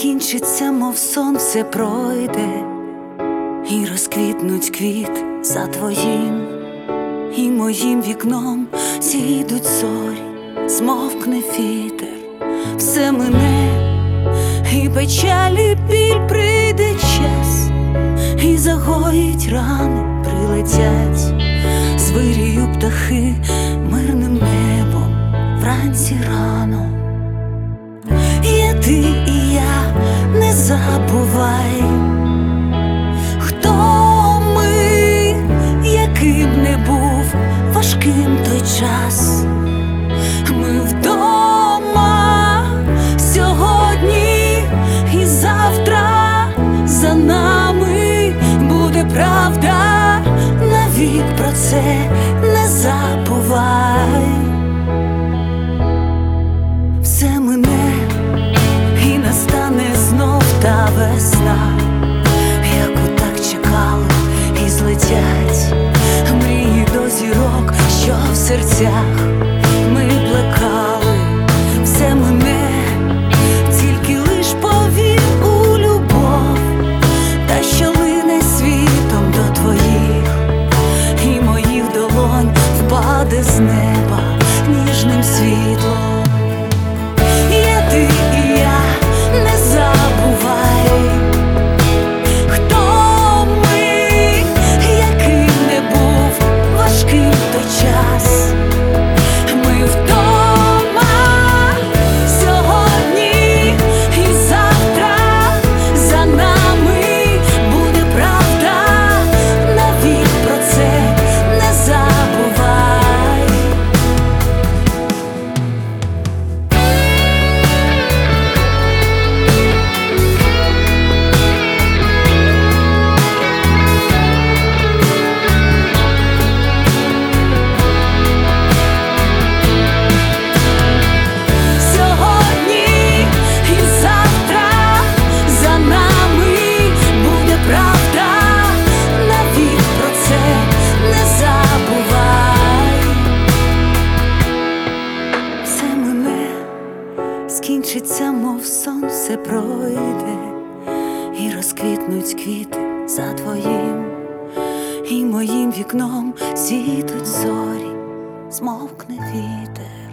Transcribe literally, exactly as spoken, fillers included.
скінчиться, мов сон, все пройде, і розквітнуть квіти за твоїм і моїм вікном, зійдуть зорі, змовкне вітер, все мине, і печалі біль, прийде час, і загоїть рани, прилетять звирію птахи мирним небом вранці рано. Є ти і я, не забувай, хто ми, яким не був важким той час. Ми вдома сьогодні і завтра за нами буде правда, навік про це не забувай. Все мине, і настане знов та весна, яку так чекали, і злетять мрії до зірок, що в серцях ми плекали. Все мине, тільки лиш повір у любов, та що лине світом до твоїх і моїх долонь, впаде з неба ніжним світлом. Є ти і я, не забувай, хто ми, яким не був важким той час. Ми вдома сьогодні і завтра за нами буде правда, навік про це не забувай. Скінчиться, мов сон, все пройде, і розквітнуть квіти за твоїм і моїм вікном, зійдуть зорі, змовкне вітер.